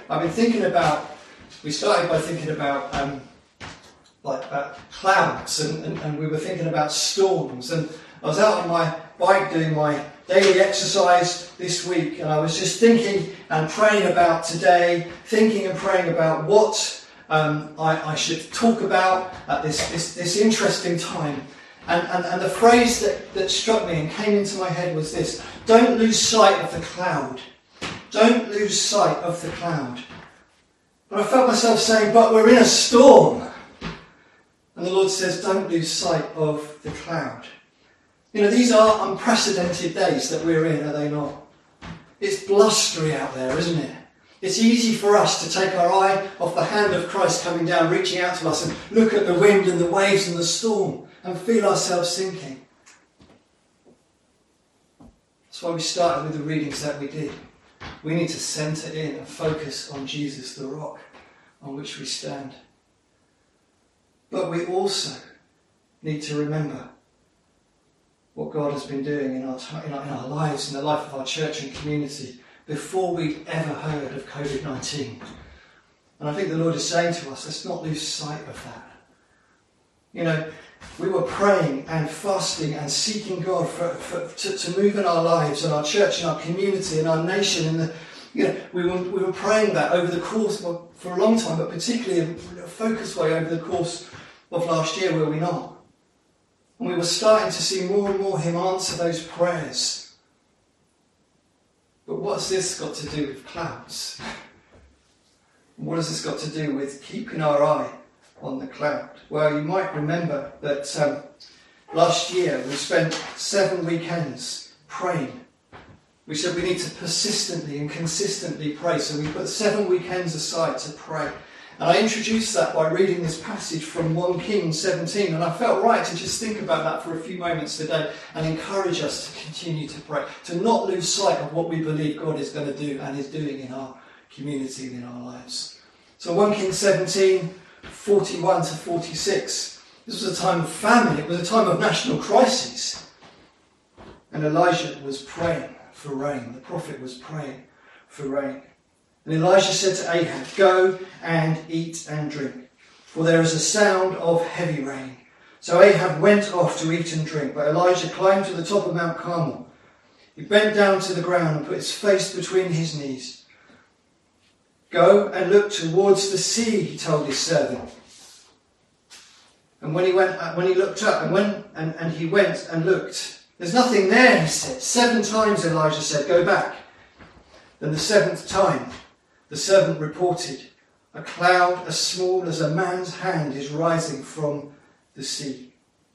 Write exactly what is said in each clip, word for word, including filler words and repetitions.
I've been thinking about, we started by thinking about um, like about clouds, and, and, and we were thinking about storms. And I was out on my bike doing my daily exercise this week, and I was just thinking and praying about today, thinking and praying about what um, I, I should talk about at this, this, this interesting time. And, and, and the phrase that, that struck me and came into my head was this: don't lose sight of the cloud. Don't lose sight of the cloud. But I felt myself saying, but we're in a storm. And the Lord says, don't lose sight of the cloud. You know, these are unprecedented days that we're in, are they not? It's blustery out there, isn't it? It's easy for us to take our eye off the hand of Christ coming down, reaching out to us, and look at the wind and the waves and the storm and feel ourselves sinking. That's why we started with the readings that we did. We need to centre in and focus on Jesus, the rock on which we stand. But we also need to remember what God has been doing in our, in our, in our lives, in the life of our church and community, before we'd ever heard of covid nineteen. And I think the Lord is saying to us, let's not lose sight of that. You know, we were praying and fasting and seeking God for, for, to, to move in our lives and our church and our community and our nation. And the, you know, we were we were praying that over the course well, for a long time, but particularly in a focused way over the course of last year, were we not? And we were starting to see more and more Him answer those prayers. But what's this got to do with clouds? What has this got to do with keeping our eye on the cloud? Well, you might remember that um, last year we spent seven weekends praying. We said we need to persistently and consistently pray, so we put seven weekends aside to pray. And I introduced that by reading this passage from First Kings seventeen, and I felt right to just think about that for a few moments today and encourage us to continue to pray, to not lose sight of what we believe God is going to do and is doing in our community and in our lives. So First Kings seventeen, forty-one to forty-six. This was a time of famine. It was a time of national crisis. And Elijah was praying for rain. The prophet was praying for rain. And Elijah said to Ahab, go and eat and drink, for there is a sound of heavy rain. So Ahab went off to eat and drink, but Elijah climbed to the top of Mount Carmel. He bent down to the ground and put his face between his knees. Go and look towards the sea, he told his servant. And when he went, when he looked up, and when and, and he went and looked, there's nothing there, he said. Seven times Elijah said, go back. Then the seventh time, the servant reported, a cloud as small as a man's hand is rising from the sea.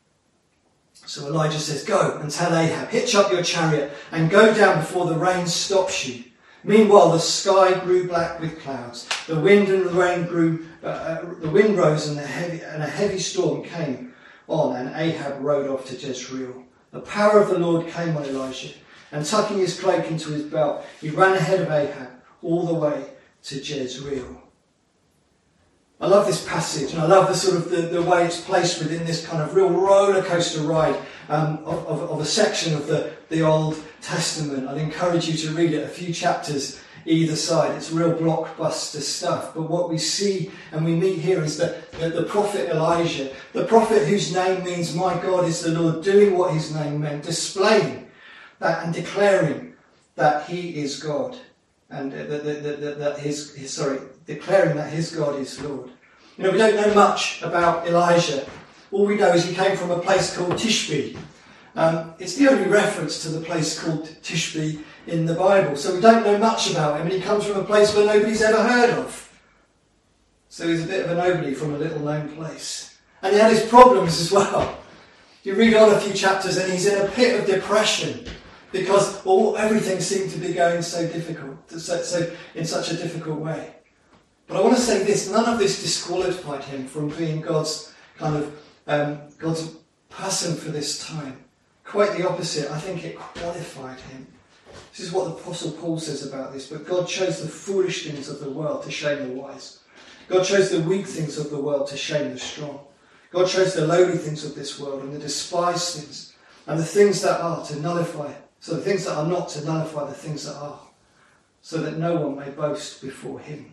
So Elijah says, go and tell Ahab, hitch up your chariot and go down before the rain stops you. Meanwhile, the sky grew black with clouds. The wind and the rain grew, uh, uh, the wind rose and, the heavy, and a heavy storm came on, and Ahab rode off to Jezreel. The power of the Lord came on Elijah, and tucking his cloak into his belt, he ran ahead of Ahab all the way to Jezreel. I love this passage, and I love the sort of the, the way it's placed within this kind of real roller coaster ride um, of, of, of a section of the, the Old Testament. I'd encourage you to read it, a few chapters either side. It's real blockbuster stuff. But what we see and we meet here is that the, the prophet Elijah, the prophet whose name means my God is the Lord, doing what his name meant, displaying that and declaring that he is God. And that, that, that, that his, his, sorry, declaring that his God is Lord. You know, we don't know much about Elijah. All we know is he came from a place called Tishbe. Um, it's the only reference to the place called Tishbe in the Bible. So we don't know much about him, and he comes from a place where nobody's ever heard of. So he's a bit of a nobody from a little known place. And he had his problems as well. You read on a few chapters and he's in a pit of depression, because all everything seemed to be going so difficult, so, so in such a difficult way. But I want to say this: none of this disqualified him from being God's kind of um, God's person for this time. Quite the opposite. I think it qualified him. This is what the Apostle Paul says about this. But God chose the foolish things of the world to shame the wise. God chose the weak things of the world to shame the strong. God chose the lowly things of this world and the despised things and the things that are to nullify. So the things that are not to nullify the things that are, so that no one may boast before him.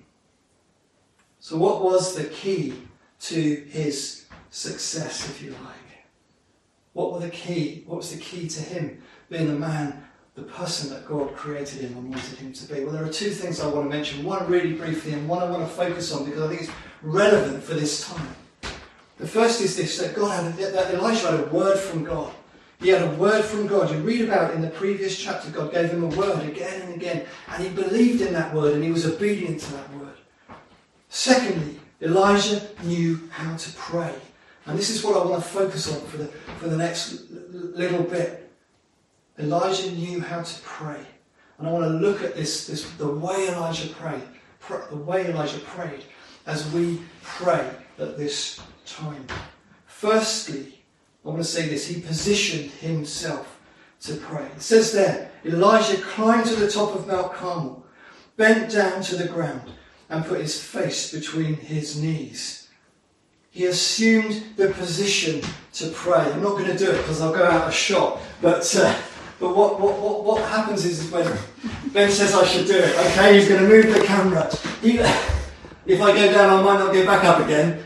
So what was the key to his success, if you like? What were the key? What was the key to him being the man, the person that God created him and wanted him to be? Well, there are two things I want to mention. One really briefly and one I want to focus on because I think it's relevant for this time. The first is this, that God had, that Elisha had a word from God. He had a word from God. You read about it in the previous chapter. God gave him a word again and again, and he believed in that word and he was obedient to that word. Secondly, Elijah knew how to pray. And this is what I want to focus on for the, for the next little bit. Elijah knew how to pray. And I want to look at this, this the way Elijah prayed, the way Elijah prayed as we pray at this time. Firstly, I want to say this, he positioned himself to pray. It says there, Elijah climbed to the top of Mount Carmel, bent down to the ground, and put his face between his knees. He assumed the position to pray. I'm not going to do it because I'll go out of shot. But uh, but what, what, what, what happens is when Ben says I should do it, okay, he's going to move the camera. He, if I go down, I might not get back up again.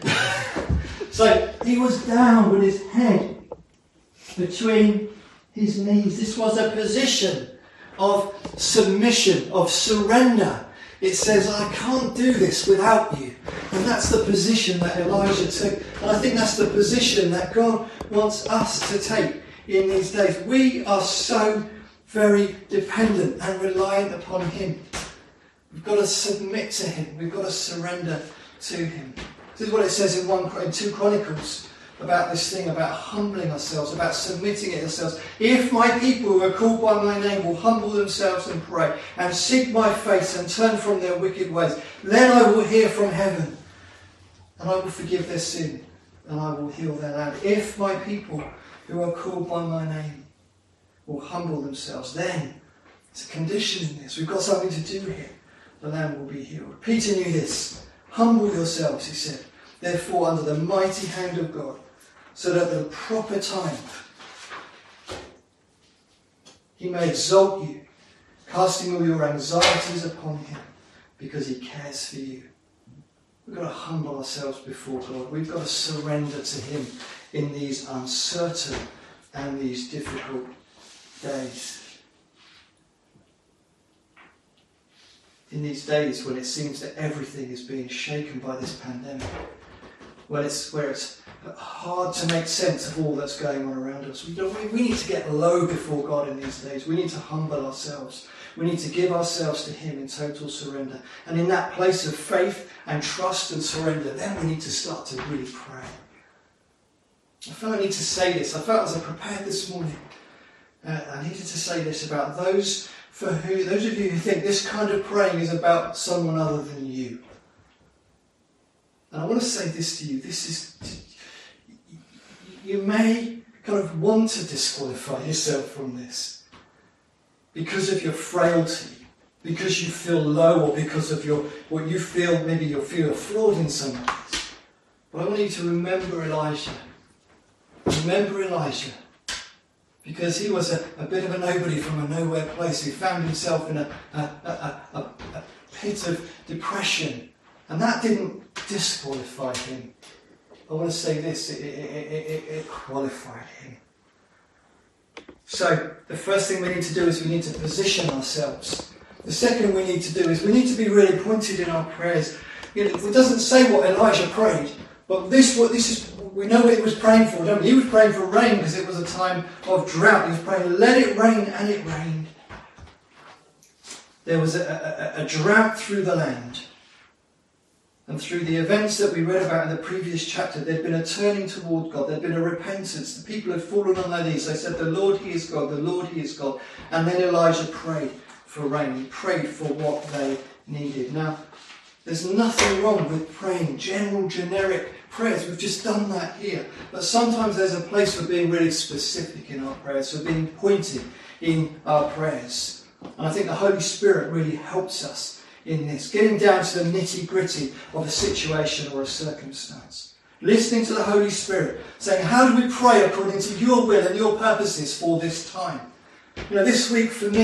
So he was down with his head between his knees. This was a position of submission, of surrender. It says, I can't do this without you. And that's the position that Elijah took. And I think that's the position that God wants us to take in these days. We are so very dependent and reliant upon him. We've got to submit to him. We've got to surrender to him. This is what it says in one in two Chronicles about this thing, about humbling ourselves, about submitting it ourselves. If my people who are called by my name will humble themselves and pray and seek my face and turn from their wicked ways, then I will hear from heaven and I will forgive their sin and I will heal their land. If my people who are called by my name will humble themselves, then it's a condition in this. We've got something to do here. The land will be healed. Peter knew this. Humble yourselves, he said, therefore under the mighty hand of God, so that at the proper time he may exalt you, casting all your anxieties upon him, because he cares for you. We've got to humble ourselves before God. We've got to surrender to him in these uncertain and these difficult days. In these days when it seems that everything is being shaken by this pandemic, when it's where it's hard to make sense of all that's going on around us. We, don't, we need to get low before God in these days. We need to humble ourselves. We need to give ourselves to him in total surrender. And in that place of faith and trust and surrender, then we need to start to really pray. I felt I need to say this. I felt as I prepared this morning, uh, I needed to say this about those for who, those of you who think this kind of praying is about someone other than you. And I want to say this to you. This is, you may kind of want to disqualify yourself from this because of your frailty, because you feel low, or because of your what you feel, maybe you feel flawed in some ways. But I want you to remember Elijah. Remember Elijah. Because he was a, a bit of a nobody from a nowhere place who found himself in a, a, a, a, a pit of depression. And that didn't disqualify him. I want to say this, it, it, it, it qualified him. So, the first thing we need to do is we need to position ourselves. The second we need to do is we need to be really pointed in our prayers. You know, it doesn't say what Elijah prayed, but this what this is. We know what he was praying for, don't we? He was praying for rain because it was a time of drought. He was praying, let it rain, and it rained. There was a, a, a drought through the land. And through the events that we read about in the previous chapter, there'd been a turning toward God. There'd been a repentance. The people had fallen on their knees. They said, the Lord, he is God. The Lord, he is God. And then Elijah prayed for rain. He prayed for what they needed. Now, there's nothing wrong with praying general, generic prayers. We've just done that here. But sometimes there's a place for being really specific in our prayers, for being pointed in our prayers. And I think the Holy Spirit really helps us in this, getting down to the nitty-gritty of a situation or a circumstance. Listening to the Holy Spirit, saying, how do we pray according to your will and your purposes for this time? You know, this week for me,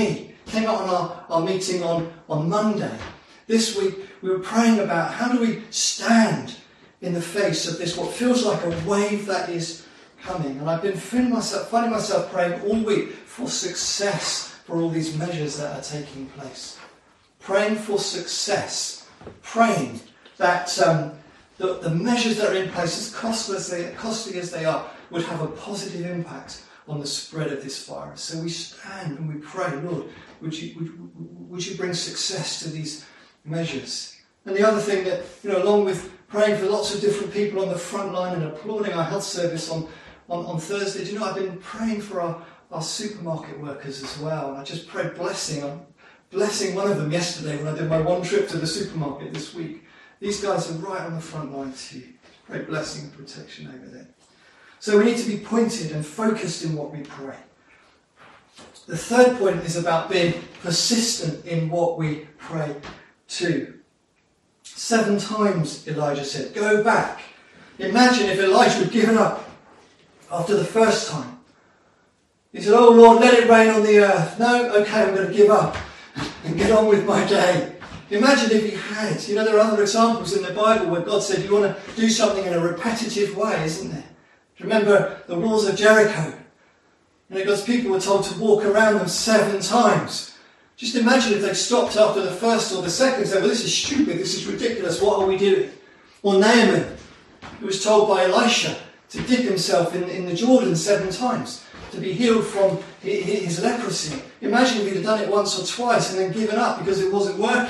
Came out on our, our meeting on, on Monday. This week we were praying about how do we stand in the face of this, what feels like a wave that is coming. And I've been finding myself, finding myself praying all week for success for all these measures that are taking place. Praying for success. Praying that um, the, the measures that are in place, as costly as, they, costly as they are, would have a positive impact on the spread of this virus. So we stand and we pray, Lord, would you, would, would you bring success to these measures? And the other thing that, you know, along with praying for lots of different people on the front line and applauding our health service on, on, on Thursday, do you know, I've been praying for our, our supermarket workers as well. And I just prayed blessing. I'm blessing one of them yesterday when I did my one trip to the supermarket this week. These guys are right on the front line too. Pray blessing and protection over there. So we need to be pointed and focused in what we pray. The third point is about being persistent in what we pray to. Seven times Elijah said, go back. Imagine if Elijah had given up after the first time. He said, oh Lord, let it rain on the earth. No, okay, I'm going to give up and get on with my day. Imagine if he had. You know, there are other examples in the Bible where God said you want to do something in a repetitive way, isn't there? Do you remember the walls of Jericho? You know, God's people were told to walk around them seven times. Just imagine if they stopped after the first or the second and said, well, this is stupid, this is ridiculous, what are we doing? Or Naaman, who was told by Elisha to dip himself in, in the Jordan seven times to be healed from his leprosy. Imagine if he'd have done it once or twice and then given up because it wasn't working.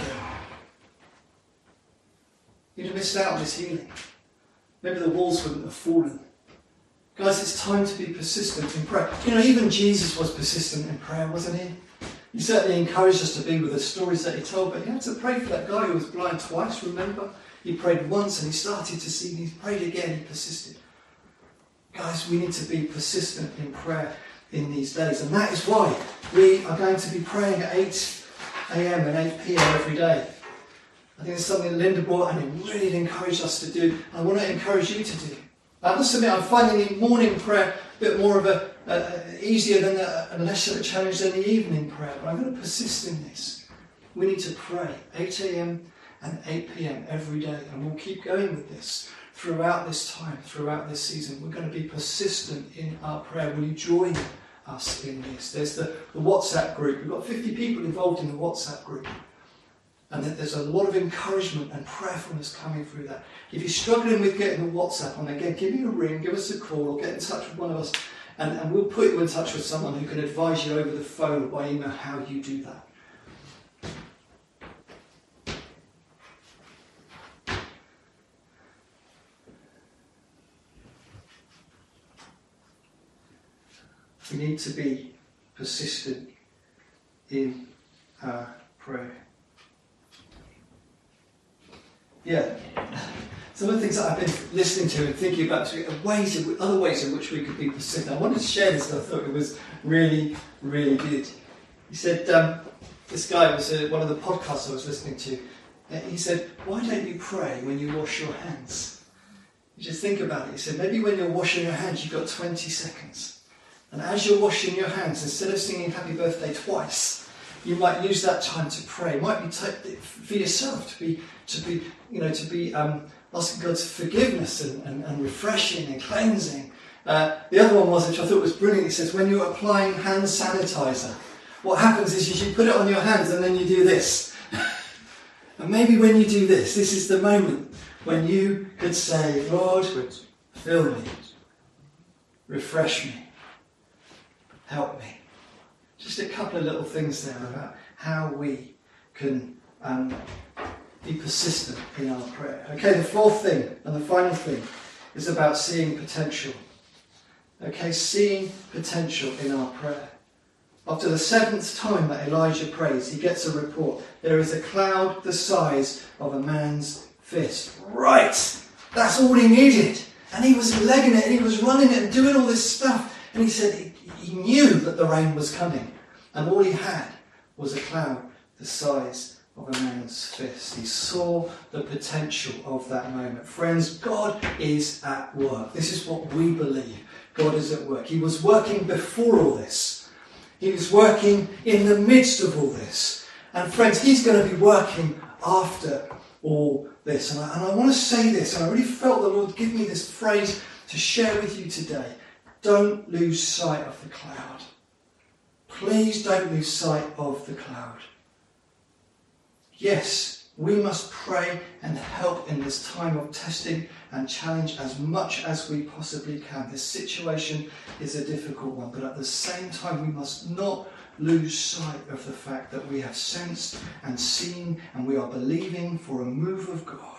He'd have missed out on his healing. Maybe the walls wouldn't have fallen. Guys, it's time to be persistent in prayer. You know, even Jesus was persistent in prayer, wasn't he? He certainly encouraged us to be with the stories that he told, but he had to pray for that guy who was blind twice, remember? He prayed once and he started to see, and he prayed again, he persisted. Guys, we need to be persistent in prayer in these days, and that is why we are going to be praying at eight a.m. and eight p.m. every day. I think it's something that Linda brought and it really encouraged us to do. I want to encourage you to do. I must admit, I'm finding the morning prayer a bit more of a, uh, easier than a, and less of a challenge than the evening prayer, but I'm going to persist in this. We need to pray eight a.m. and eight p.m. every day, and we'll keep going with this throughout this time, throughout this season. We're going to be persistent in our prayer. Will you join us in this? There's the, the WhatsApp group. We've got fifty people involved in the WhatsApp group. And there's a lot of encouragement and prayerfulness coming through that. If you're struggling with getting the WhatsApp on, again, give me a ring, give us a call, or get in touch with one of us, and, and we'll put you in touch with someone who can advise you over the phone or by email how you do that. We need to be persistent in our prayer. Yeah, some of the things that I've been listening to and thinking about, ways in, other ways in which we could be persistent. I wanted to share this because I thought it was really, really good. He said, um, this guy was uh, one of the podcasts I was listening to. Uh, he said, why don't you pray when you wash your hands? You just think about it. He said, maybe when you're washing your hands, you've got twenty seconds. And as you're washing your hands, instead of singing happy birthday twice, you might use that time to pray. It might be t- for yourself to be, to be, you know, to be um, asking God's forgiveness and, and, and refreshing and cleansing. Uh, the other one was, which I thought was brilliant. It says, when you're applying hand sanitizer, what happens is you put it on your hands and then you do this. And maybe when you do this, this is the moment when you could say, Lord, fill me, refresh me, help me. Just a couple of little things there about how we can um, be persistent in our prayer. Okay, the fourth thing and the final thing is about seeing potential. Okay, seeing potential in our prayer. After the seventh time that Elijah prays, he gets a report. There is a cloud the size of a man's fist. Right! That's all he needed. And he was legging it and he was running it and doing all this stuff. And he said he, he knew that the rain was coming. And all he had was a cloud the size of a man's fist. He saw the potential of that moment. Friends, God is at work. This is what we believe. God is at work. He was working before all this. He was working in the midst of all this. And friends, he's going to be working after all this. And I, and I want to say this, and I really felt the Lord give me this phrase to share with you today. Don't lose sight of the cloud. Please don't lose sight of the cloud. Yes, we must pray and help in this time of testing and challenge as much as we possibly can. This situation is a difficult one, but at the same time we must not lose sight of the fact that we have sensed and seen and we are believing for a move of God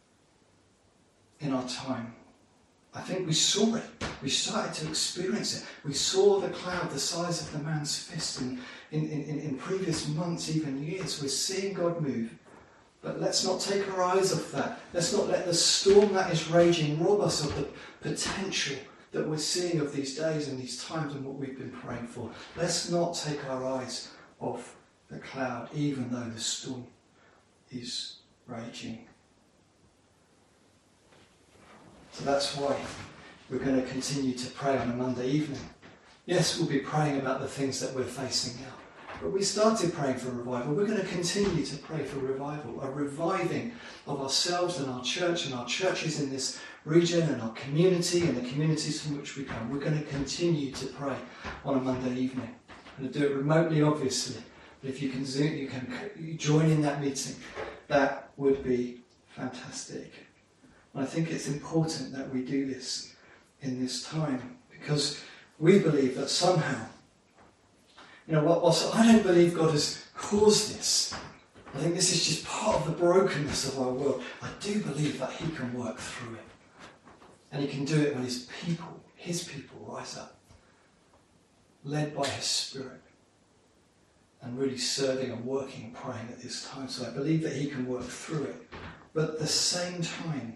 in our time. I think we saw it. We started to experience it. We saw the cloud the size of the man's fist in, in, in, in previous months, even years. We're seeing God move. But let's not take our eyes off that. Let's not let the storm that is raging rob us of the potential that we're seeing of these days and these times and what we've been praying for. Let's not take our eyes off the cloud, even though the storm is raging. So that's why we're going to continue to pray on a Monday evening. Yes, we'll be praying about the things that we're facing now. But we started praying for revival. We're going to continue to pray for revival, a reviving of ourselves and our church and our churches in this region and our community and the communities from which we come. We're going to continue to pray on a Monday evening. We're going to do it remotely, obviously. But if you can Zoom, you can join in that meeting. That would be fantastic. And I think it's important that we do this in this time because we believe that somehow, you know, whilst I don't believe God has caused this, I think this is just part of the brokenness of our world. I do believe that he can work through it. And he can do it when his people, his people rise up, led by his Spirit, and really serving and working and praying at this time. So I believe that he can work through it. But at the same time,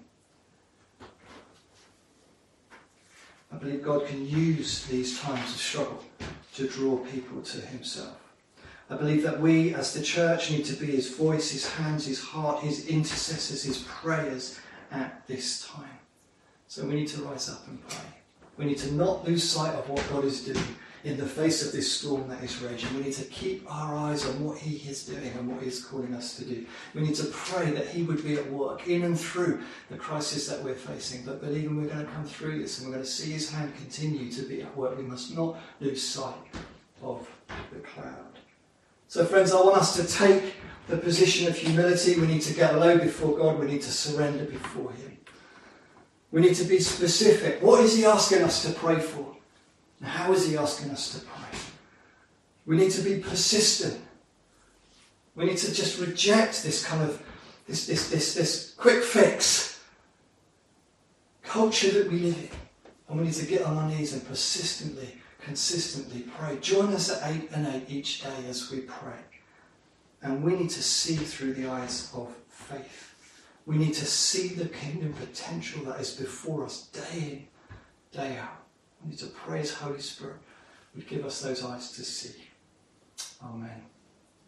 I believe God can use these times of struggle to draw people to himself. I believe that we as the church need to be his voice, his hands, his heart, his intercessors, his prayers at this time. So we need to rise up and pray. We need to not lose sight of what God is doing in the face of this storm that is raging. We need to keep our eyes on what he is doing and what he is calling us to do. We need to pray that he would be at work in and through the crisis that we're facing. But believing we're going to come through this and we're going to see his hand continue to be at work, we must not lose sight of the cloud. So friends, I want us to take the position of humility. We need to get low before God. We need to surrender before him. We need to be specific. What is he asking us to pray for? And how is he asking us to pray? We need to be persistent. We need to just reject this kind of, this, this, this, this quick fix culture that we live in. And we need to get on our knees and persistently, consistently pray. Join us at eight and eight each day as we pray. And we need to see through the eyes of faith. We need to see the kingdom potential that is before us day in, day out. We need to pray his Holy Spirit would give us those eyes to see. Amen.